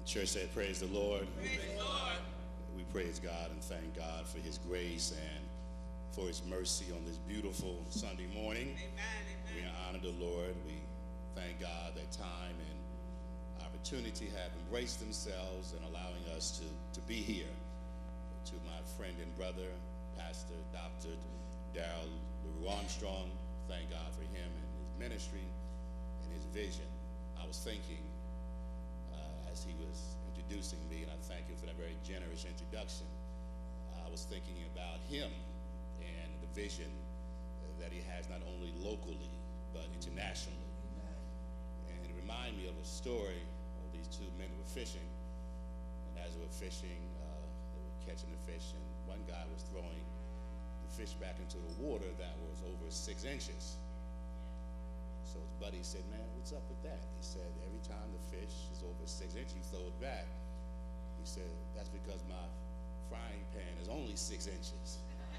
Church said, praise the Lord. Praise the Lord. We praise God and thank God for his grace and for his mercy on this beautiful Sunday morning. Amen. We honor the Lord. We thank God that time and opportunity have embraced themselves in allowing us to be here. To my friend and brother, Pastor Dr. Darrell LaRue Armstrong, thank God for him and his ministry and his vision. I was thinking as he was introducing me, and I thank him for that very generous introduction, I was thinking about him and the vision that he has not only locally but internationally. And it reminded me of a story of these two men who were fishing, and as they were fishing, they were catching the fish, and one guy was throwing the fish back into the water that was over 6 inches. So his buddy said, man, what's up with that? He said, every time the fish is over 6 inches, you throw it back. He said, that's because my frying pan is only 6 inches.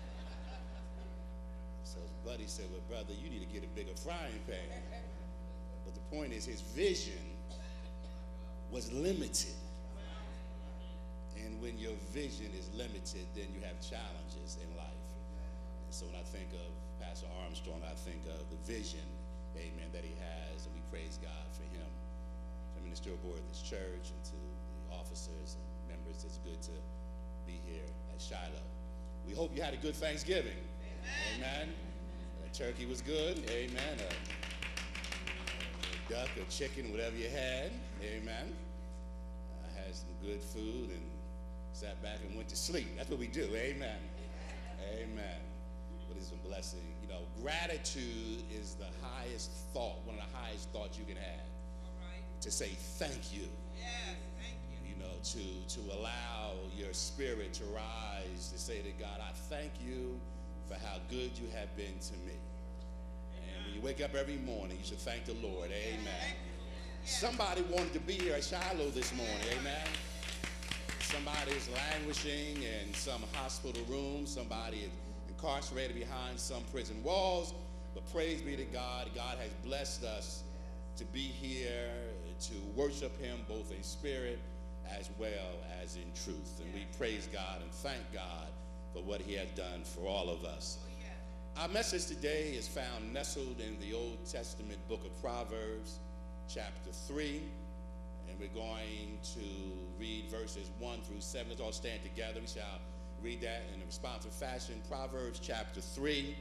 So his buddy said, well, brother, you need to get a bigger frying pan. But the point is, his vision was limited. And when your vision is limited, then you have challenges in life. And so when I think of Pastor Armstrong, I think of the vision, amen, that he has, and we praise God for him. To the ministerial board of this church and to the officers and members, it's good to be here at Shiloh. We hope you had a good Thanksgiving. Amen. The turkey was good. Amen. A duck, a chicken, whatever you had. Amen. I had some good food and sat back and went to sleep. That's what we do. Amen. Amen. But it's a blessing. You know, gratitude is the highest thought, one of the highest thoughts you can have. All right. To say thank you. Yes, thank you. You know, to allow your spirit to rise, to say to God, I thank you for how good you have been to me. And when you wake up every morning, you should thank the Lord. Amen. Somebody wanted to be here at Shiloh this morning. Amen. Somebody is languishing in some hospital room. Somebody is incarcerated behind some prison walls. But praise be to God. God has blessed us to be here to worship him both in spirit as well as in truth. And we praise God and thank God for what he has done for all of us. Our message today is found nestled in the Old Testament book of Proverbs, chapter 3. And we're going to read verses 1 through 7. Let's all stand together. We shall read that in a responsive fashion. Proverbs chapter 3.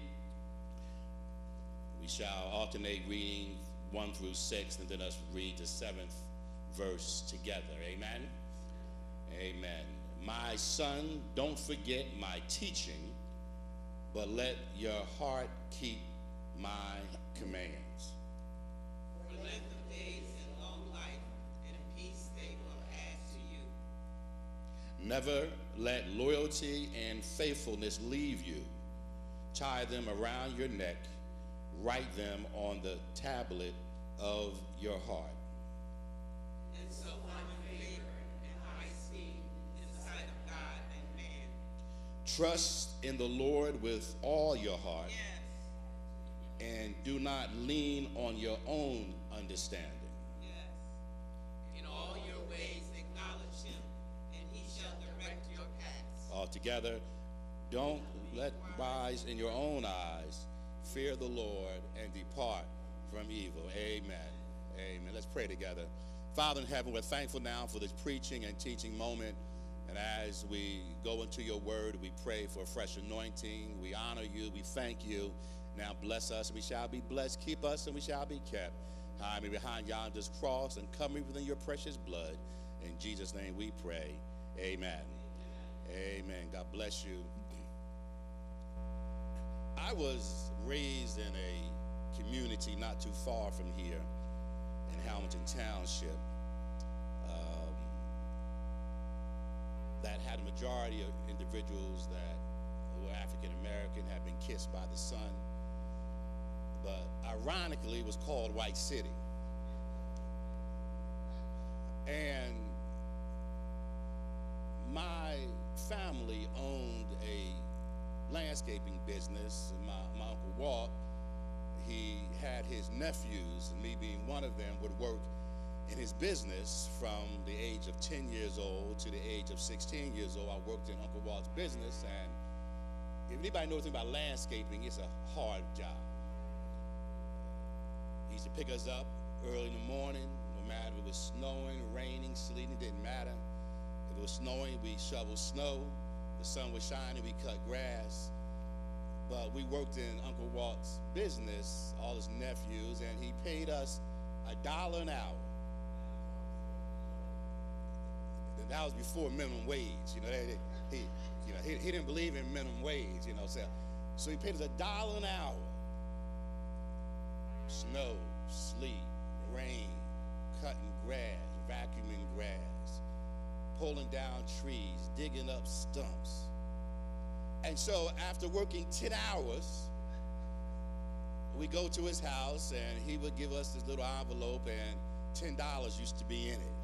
We shall alternate reading 1 through 6, and then us read the 7th verse together. Amen? Amen. My son, don't forget my teaching, but let your heart keep my commands. For length of days and long life, and peace they will add to you. Never let loyalty and faithfulness leave you. Tie them around your neck. Write them on the tablet of your heart. And so find favor and high esteem in the sight of God and man. Trust in the Lord with all your heart. Yes. And do not lean on your own understanding. Yes. In all your ways acknowledge him, and he shall direct your paths. Altogether, don't let rise in your own eyes. Fear the Lord and depart from evil. Amen. Amen. Let's pray together. Father in heaven, we're thankful now for this preaching and teaching moment. And as we go into your word, we pray for a fresh anointing. We honor you. We thank you. Now bless us, and we shall be blessed. Keep us, and we shall be kept. Hide me behind yonder's cross, and cover me within your precious blood. In Jesus' name we pray. Amen. Amen. God bless you. I was raised in a community not too far from here in Hamilton Township that had a majority of individuals that were African American, had been kissed by the sun. But ironically, it was called White City. And my family owned a landscaping business, and my Uncle Walt, he had his nephews, and me being one of them, would work in his business from the age of 10 years old to the age of 16 years old. I worked in Uncle Walt's business, and if anybody knows anything about landscaping, it's a hard job. He used to pick us up early in the morning, no matter if it was snowing, raining, sleeting, it didn't matter. If it was snowing, we shoveled snow. The sun was shining, we cut grass. But we worked in Uncle Walt's business, all his nephews, and he paid us $1 an hour. That was before minimum wage. He didn't believe in minimum wage. So he paid us $1 an hour. Snow, sleet, rain, cutting grass, vacuuming grass, pulling down trees, digging up stumps. And so after working 10 hours, we go to his house, and he would give us this little envelope, and $10 used to be in it.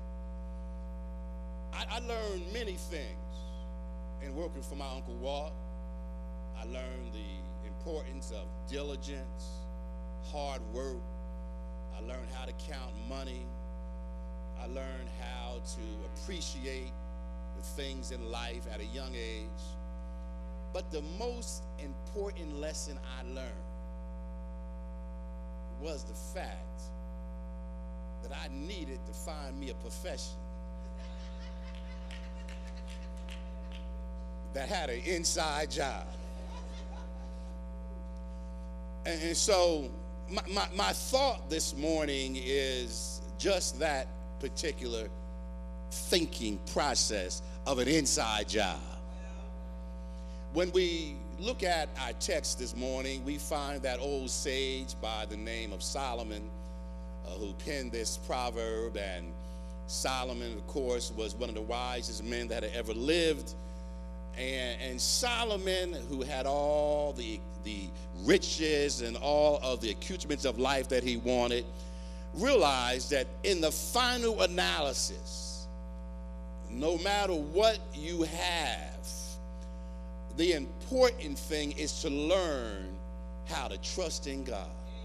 I learned many things in working for my Uncle Walt. I learned the importance of diligence, hard work. I learned how to count money. I learned how to appreciate the things in life at a young age. But the most important lesson I learned was the fact that I needed to find me a profession that had an inside job. And so my thought this morning is just that particular thinking process of an inside job. When we look at our text this morning, we find that old sage by the name of Solomon who penned this proverb. And Solomon, of course, was one of the wisest men that had ever lived. And Solomon, who had all the riches and all of the accoutrements of life that he wanted, realized that in the final analysis, no matter what you have, the important thing is to learn how to trust in God.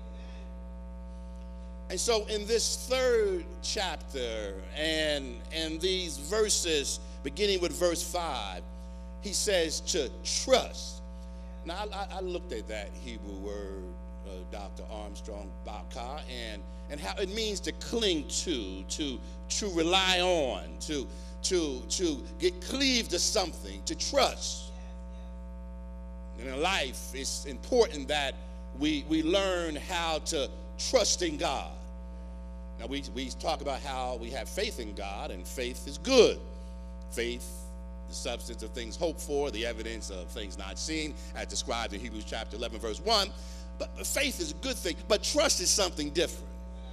And so in this third chapter and these verses, beginning with verse 5, he says to trust. Now, I looked at that Hebrew word, Dr. Armstrong, baka, and how it means to cling to rely on, to get cleaved to something, to trust. And in life, it's important that we learn how to trust in God. Now, we talk about how we have faith in God, and faith is good. Faith, the substance of things hoped for, the evidence of things not seen, as described in Hebrews chapter 11, verse 1. But faith is a good thing, but trust is something different.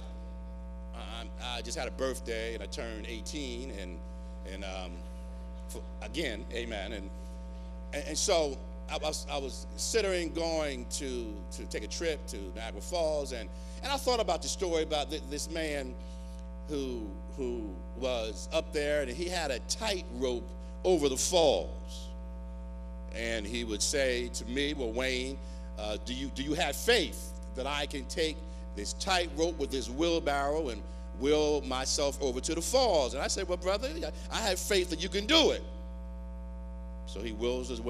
I just had a birthday, and I turned 18, and again, amen. And so I was considering going to take a trip to Niagara Falls, and I thought about the story about this man who was up there, and he had a tightrope over the falls. And he would say to me, well, Wayne, do you have faith that I can take this tightrope with this wheelbarrow and wheel myself over to the falls? And I said, well, brother, I have faith that you can do it. So he wheels his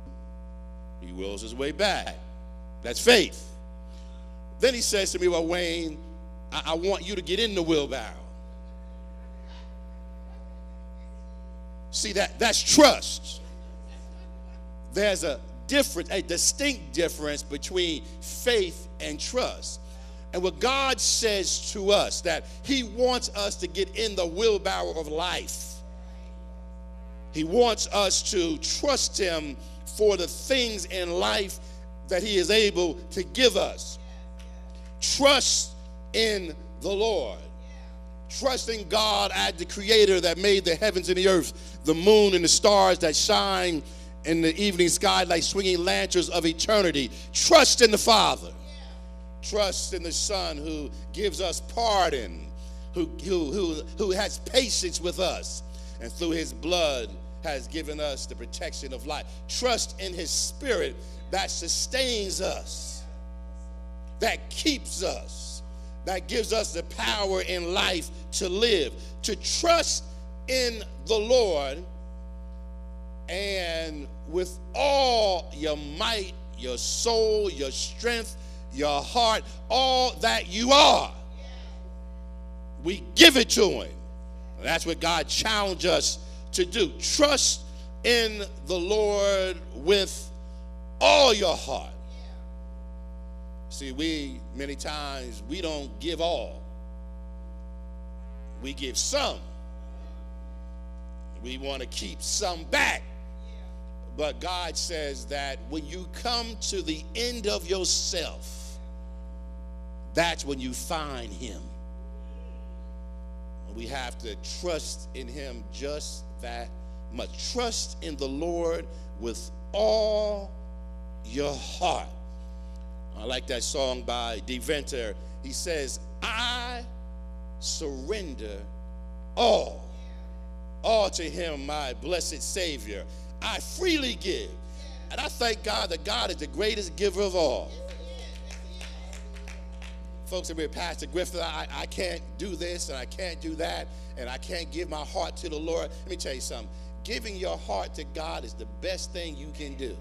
way back. That's faith. Then he says to me, well, Wayne, I want you to get in the wheelbarrow. See, that's trust. There's a distinct difference between faith and trust. And what God says to us, that he wants us to get in the wheelbarrow of life. He wants us to trust him for the things in life that he is able to give us. Trust in the Lord. Trust in God as the creator that made the heavens and the earth, the moon and the stars that shine in the evening sky like swinging lanterns of eternity. Trust in the Father. Trust in the Son who gives us pardon, who has patience with us, and through his blood has given us the protection of life. Trust in his Spirit that sustains us, that keeps us, that gives us the power in life to live. To trust in the Lord and with all your might, your soul, your strength, your heart, all that you are. We give it to him. That's what God challenged us to do. Trust in the Lord with all your heart. See, many times, we don't give all. We give some. We want to keep some back. But God says that when you come to the end of yourself, that's when you find him. We have to trust in him just that much. Trust in the Lord with all your heart. I like that song by Deventer. He says, I surrender all to him, my blessed Savior. I freely give. And I thank God that God is the greatest giver of all. Folks that with Pastor Griffith, I can't do this and I can't do that and I can't give my heart to the Lord. Let me tell you something. Giving your heart to God is the best thing you can do.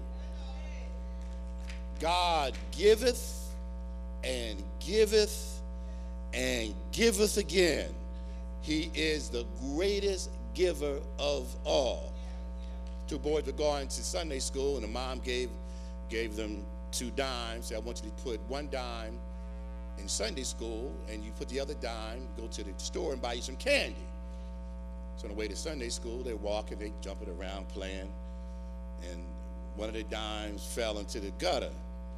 God giveth and giveth and giveth again. He is the greatest giver of all. Two boys were going to Sunday school, and the mom gave them 2 dimes. Said, I want you to put 1 dime in Sunday school, and you put the other dime, go to the store and buy you some candy. So on the way to Sunday school, they're walking, they jumping around, playing, and one of the dimes fell into the gutter.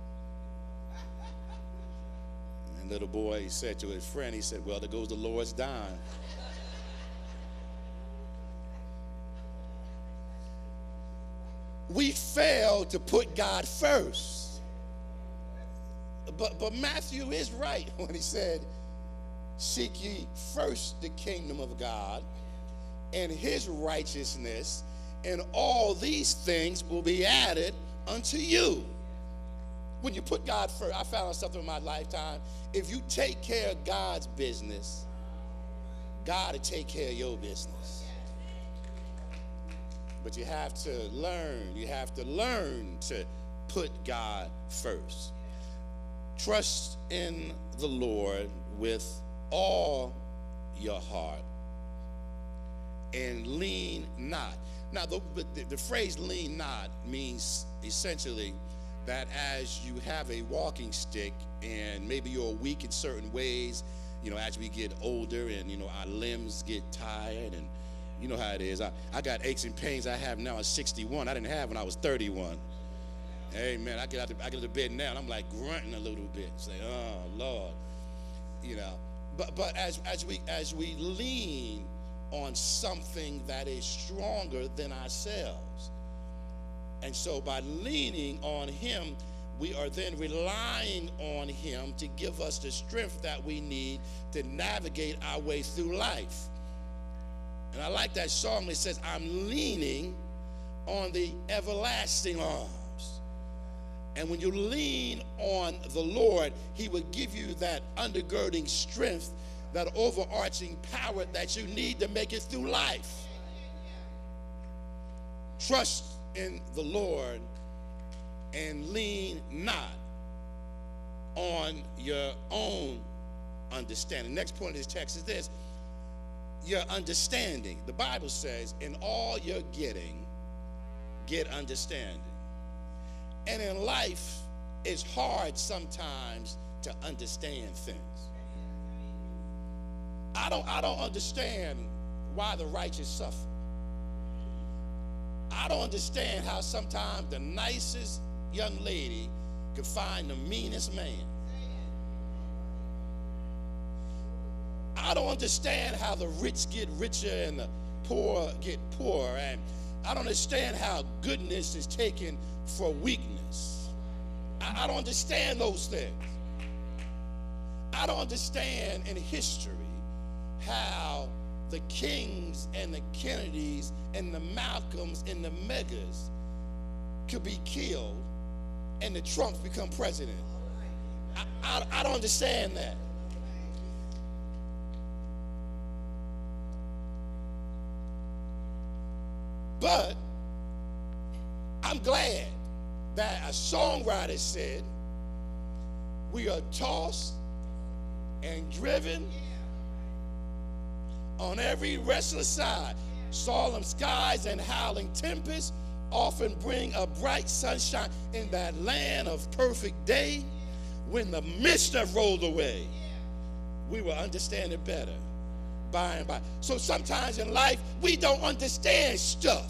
And little boy, he said to his friend, he said, well, there goes the Lord's dime. We fail to put God first. But Matthew is right when he said, seek ye first the kingdom of God and his righteousness, and all these things will be added unto you. When you put God first, I found something in my lifetime. If you take care of God's business, God will take care of your business. But you have to learn to put God first. Trust in the Lord with all your heart and lean not. Now, the phrase lean not means essentially that as you have a walking stick and maybe you're weak in certain ways, as we get older and, our limbs get tired, and you know how it is. I got aches and pains I have now at 61. I didn't have when I was 31. Amen. I get out of bed now and I'm like grunting a little bit. Say, oh Lord, But as we lean on something that is stronger than ourselves, and so by leaning on him, we are then relying on him to give us the strength that we need to navigate our way through life. And I like that song that says, I'm leaning on the everlasting arms. And when you lean on the Lord, he will give you that undergirding strength, that overarching power that you need to make it through life. Trust in the Lord and lean not on your own understanding. Next point of this text is this: your understanding. The Bible says, in all you're getting, get understanding. And in life, it's hard sometimes to understand things. I don't understand why the righteous suffer. I don't understand how sometimes the nicest young lady can find the meanest man. I don't understand how the rich get richer and the poor get poorer. And I don't understand how goodness is taken for weakness. I don't understand those things. I don't understand in history how the Kings and the Kennedys and the Malcolms and the Megas could be killed and the Trumps become president. I don't understand that. But I'm glad that a songwriter said, we are tossed and driven on every restless side. Solemn skies and howling tempests often bring a bright sunshine in that land of perfect day. When the mist have rolled away, we will understand it better by and by. So sometimes in life, we don't understand stuff.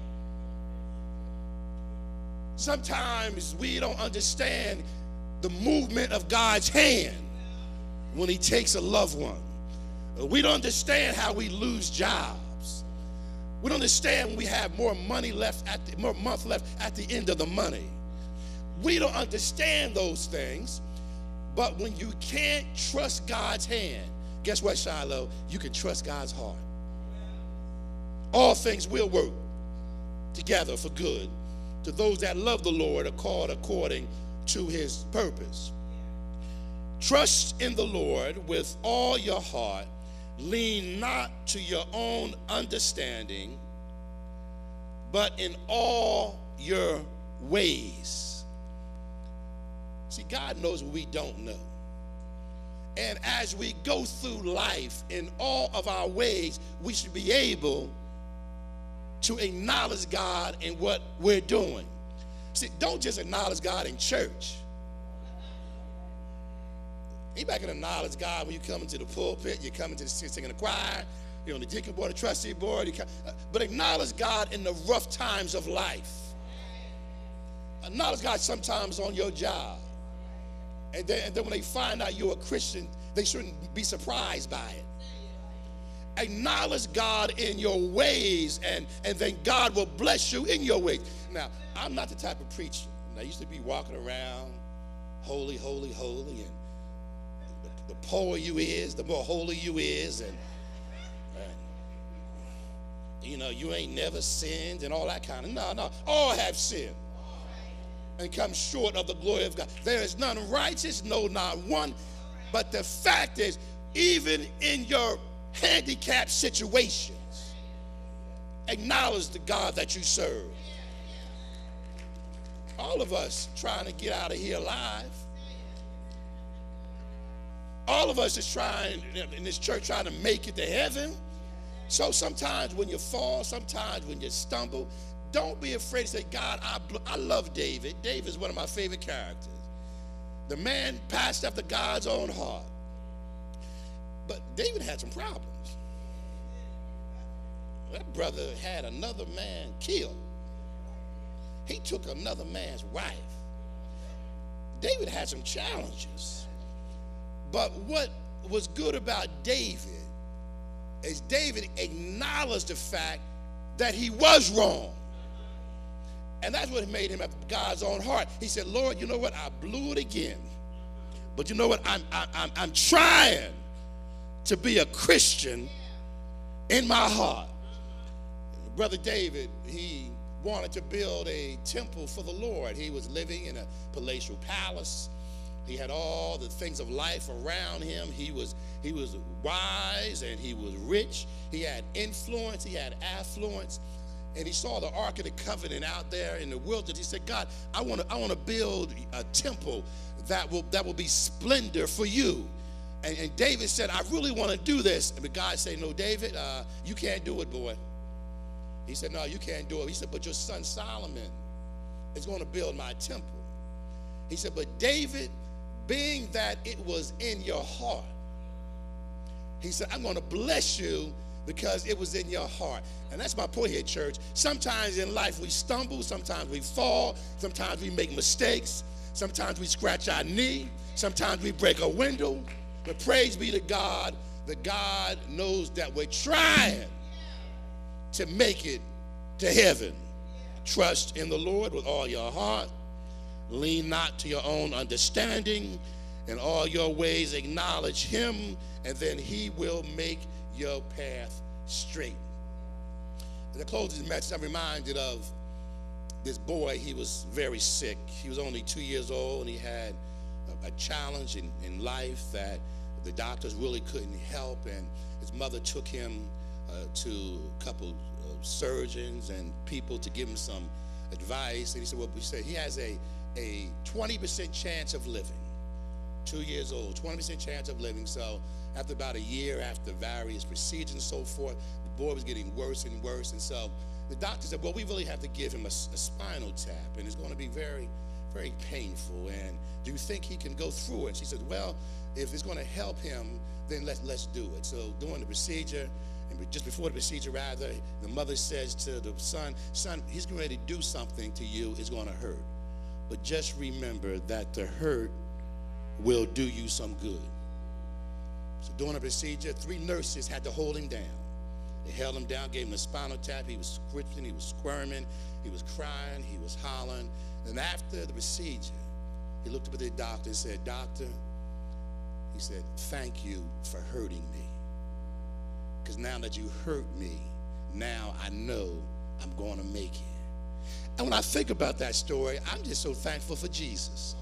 Sometimes we don't understand the movement of God's hand when he takes a loved one. We don't understand how we lose jobs. We don't understand when we have more money left more month left at the end of the money. We don't understand those things, but when you can't trust God's hand, guess what, Shiloh? You can trust God's heart. All things will work together for good to those that love the Lord, are called according to his purpose. Trust in the Lord with all your heart. Lean not to your own understanding, but in all your ways. See, God knows what we don't know. And as we go through life in all of our ways, we should be able to acknowledge God in what we're doing. See, don't just acknowledge God in church. Anybody can acknowledge God when you come into the pulpit, you come into the singing the choir, you're on the deacon board, the trustee board, but acknowledge God in the rough times of life. Acknowledge God sometimes on your job. And then when they find out you're a Christian, they shouldn't be surprised by it. Acknowledge God in your ways, and then God will bless you in your ways. Now, I'm not the type of preacher. I used to be walking around, holy, holy, holy, and the poorer you is, the more holy you is, and you know, you ain't never sinned and all that kind of, no, all have sinned and come short of the glory of God. There is none righteous, no, not one. But the fact is, even in your handicapped situations, acknowledge the God that you serve. All of us trying to get out of here alive. All of us is trying, in this church, trying to make it to heaven. So sometimes when you fall, sometimes when you stumble, don't be afraid to say, God, I love David. David is one of my favorite characters. The man passed after God's own heart. But David had some problems. That brother had another man killed. He took another man's wife. David had some challenges. But what was good about David is David acknowledged the fact that he was wrong. And that's what made him have God's own heart. He said, Lord, you know what? I blew it again. But you know what? I'm trying to be a Christian in my heart. Brother David, he wanted to build a temple for the Lord. He was living in a palatial palace. He had all the things of life around him. He was wise and he was rich. He had influence. He had affluence. And he saw the Ark of the Covenant out there in the wilderness. He said, God, I want to build a temple that will be splendor for you. And David said, I really want to do this. And God said, no, David, you can't do it, boy. He said, no, you can't do it. He said, but your son Solomon is going to build my temple. He said, but David, being that it was in your heart, he said, I'm going to bless you because it was in your heart. And that's my point here, church. Sometimes in life we stumble, sometimes we fall, sometimes we make mistakes, sometimes we scratch our knee, sometimes we break a window. But praise be to God that God knows that we're trying to make it to heaven. Trust in the Lord with all your heart. Lean not to your own understanding. In all your ways acknowledge him, and then he will make your path straight. As I close this message, I'm reminded of this boy. He was very sick. He was only 2 years old, and he had a challenge in life that the doctors really couldn't help, and his mother took him to a couple of surgeons and people to give him some advice. And he said, well, he has a 20% chance of living. 2 years old, 20% chance of living. So after about a year, after various procedures and so forth, the boy was getting worse and worse. And so the doctor said, well, we really have to give him a spinal tap, and it's going to be very, very painful. And do you think he can go through it? And she said, well, if it's going to help him, then let's do it. So during the procedure, and just before the procedure rather, the mother says to the son, he's getting ready to do something to you. It's going to hurt. But just remember that the hurt will do you some good. So during the procedure, 3 nurses had to hold him down. They held him down, gave him a spinal tap. He was squirting, he was squirming, he was crying, he was hollering. And after the procedure, he looked up at the doctor and said, Doctor, he said, thank you for hurting me. Because now that you hurt me, now I know I'm going to make it. And when I think about that story, I'm just so thankful for Jesus.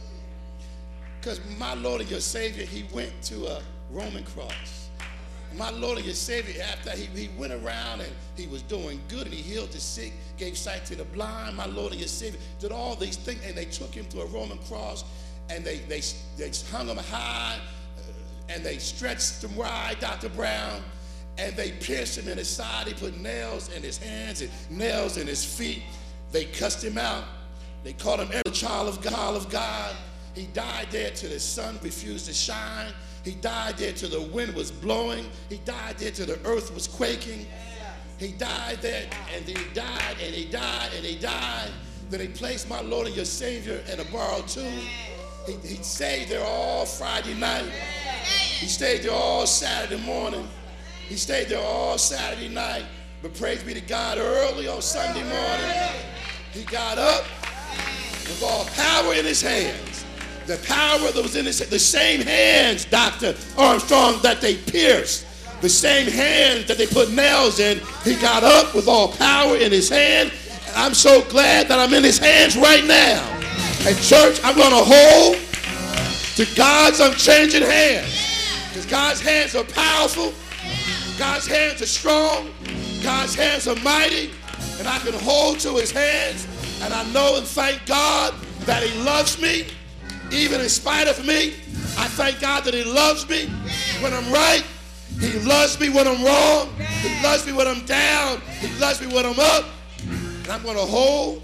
Because my Lord and your Savior, he went to a Roman cross. My Lord and your Savior, after he went around and he was doing good and he healed the sick, gave sight to the blind, my Lord and your Savior did all these things, and they took him to a Roman cross and they hung him high and they stretched him wide, Dr. Brown, and they pierced him in his side. They put nails in his hands and nails in his feet. They cussed him out. They called him every child of God. He died there till the sun refused to shine. He died there till the wind was blowing. He died there till the earth was quaking. He died there, and he died, and he died, and he died. Then they placed my Lord and your Savior in a borrowed tomb. He stayed there all Friday night. He stayed there all Saturday morning. He stayed there all Saturday night. But praise be to God, early on Sunday morning, he got up with all power in his hands. The power that was in his, the same hands, Dr. Armstrong, that they pierced, the same hands that they put nails in, he got up with all power in his hand. And I'm so glad that I'm in his hands right now. And church, I'm going to hold to God's unchanging hands. Because God's hands are powerful. God's hands are strong. God's hands are mighty. And I can hold to his hands. And I know and thank God that he loves me. Even in spite of me, I thank God that he loves me when I'm right. He loves me when I'm wrong. He loves me when I'm down. He loves me when I'm up. And I'm going to hold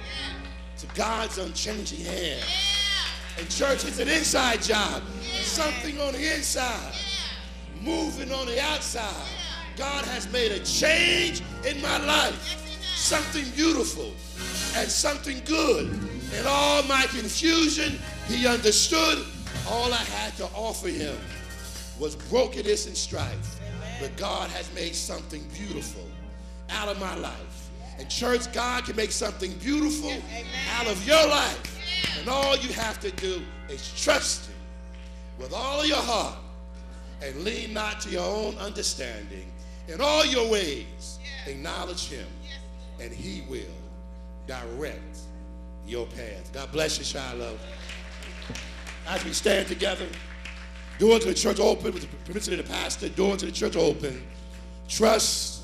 to God's unchanging hand. And church, it's an inside job. Something on the inside, moving on the outside. God has made a change in my life. Something beautiful and something good. In all my confusion, he understood all I had to offer him was brokenness and strife. But God has made something beautiful out of my life. And church, God can make something beautiful out of your life. And all you have to do is trust him with all of your heart and lean not to your own understanding. In all your ways, acknowledge him, and he will direct your path. God bless you, Shiloh. As we stand together, door to the church open with the permission of the pastor, door to the church open. Trust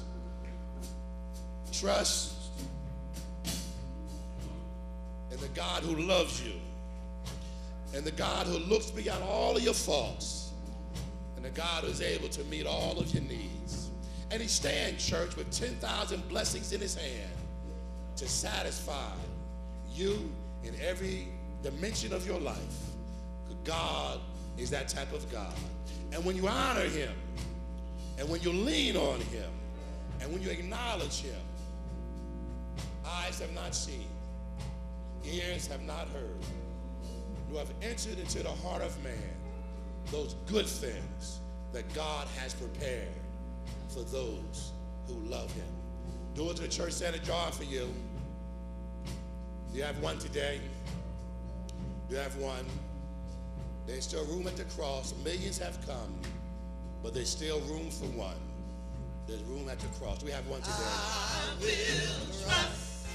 in the God who loves you, and the God who looks beyond all of your faults, and the God who is able to meet all of your needs. And he stands, church, with 10,000 blessings in his hand to satisfy you in every dimension of your life. God is that type of God. And when you honor him, and when you lean on him, and when you acknowledge him, eyes have not seen, ears have not heard, nor have entered into the heart of man those good things that God has prepared for those who love him. Door to the church stand ajar for you. Do you have one today? Do you have one? There's still room at the cross. Millions have come, but there's still room for one. There's room at the cross. Do we have one today? I will trust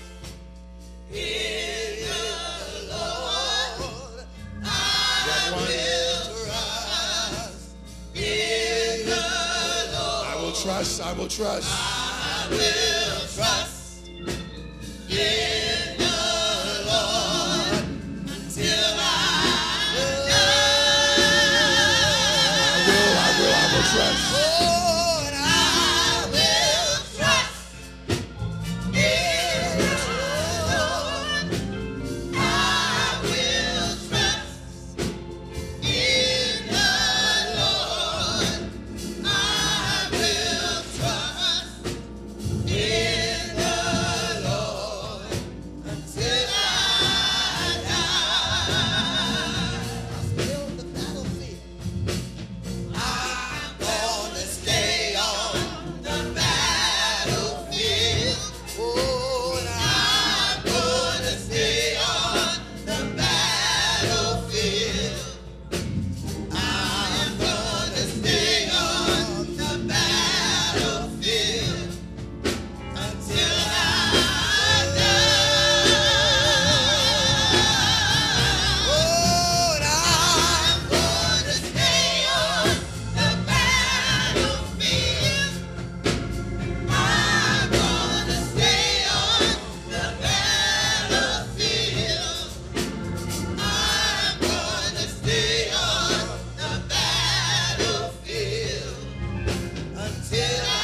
in the Lord. I will trust in the Lord. I will trust trust, I will trust. I will trust in the Lord till I will trust. Lord, I will trust in the Lord. I will trust in the Lord. I will trust in the Lord until I die. Still the battlefield. I'm gonna stay on the battlefield. Oh, and I'm gonna stay on the battlefield. I'm gonna stay on the battlefield until I die. Oh, and I'm gonna stay on the battlefield. I'm gonna stay on the battlefield. I'm gonna stay on the battlefield until I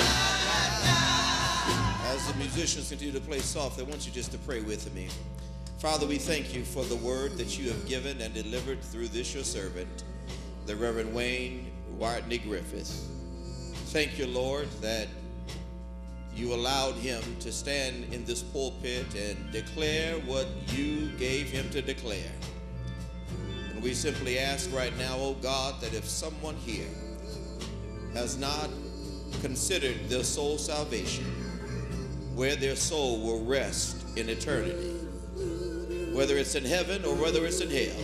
die. As the musicians continue to play soft, I want you just to pray with me. Father, we thank you for the word that you have given and delivered through this your servant, the Reverend Wayne Whitney Griffith. Thank you, Lord, that you allowed him to stand in this pulpit and declare what you gave him to declare. And we simply ask right now, oh God, that if someone here has not considered their soul salvation, where their soul will rest in eternity, whether it's in heaven or whether it's in hell,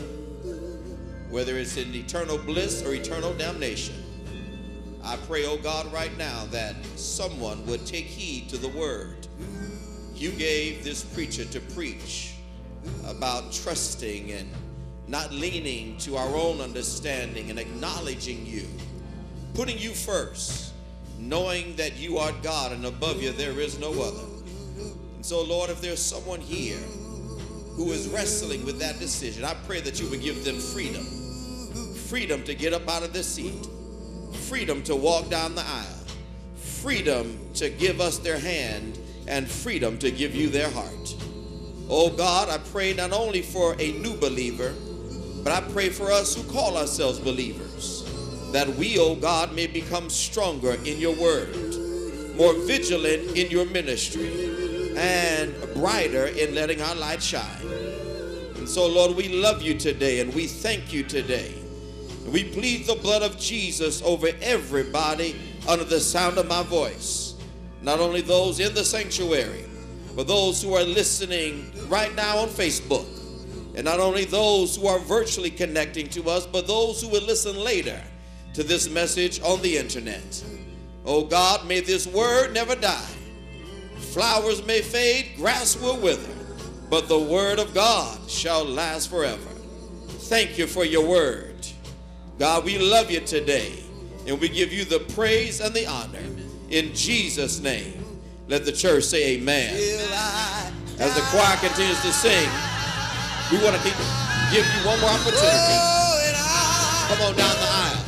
whether it's in eternal bliss or eternal damnation, I pray, oh God, right now that someone would take heed to the word you gave this preacher to preach about trusting and not leaning to our own understanding and acknowledging you, putting you first, knowing that you are God and above you there is no other. And so, Lord, if there's someone here who is wrestling with that decision, I pray that you would give them freedom. Freedom to get up out of their seat. Freedom to walk down the aisle. Freedom to give us their hand, and freedom to give you their heart. Oh God, I pray not only for a new believer, but I pray for us who call ourselves believers, that we, oh God, may become stronger in your word, more vigilant in your ministry, and brighter in letting our light shine. And so, Lord, we love you today, and we thank you today. We plead the blood of Jesus over everybody under the sound of my voice. Not only those in the sanctuary, but those who are listening right now on Facebook. And not only those who are virtually connecting to us, but those who will listen later to this message on the internet. Oh God, may this word never die. Flowers may fade, grass will wither, but the word of God shall last forever. Thank you for your word. God, we love you today, and we give you the praise and the honor. In Jesus' name, let the church say amen. As the choir continues to sing, we want to give you one more opportunity. Come on down the aisle.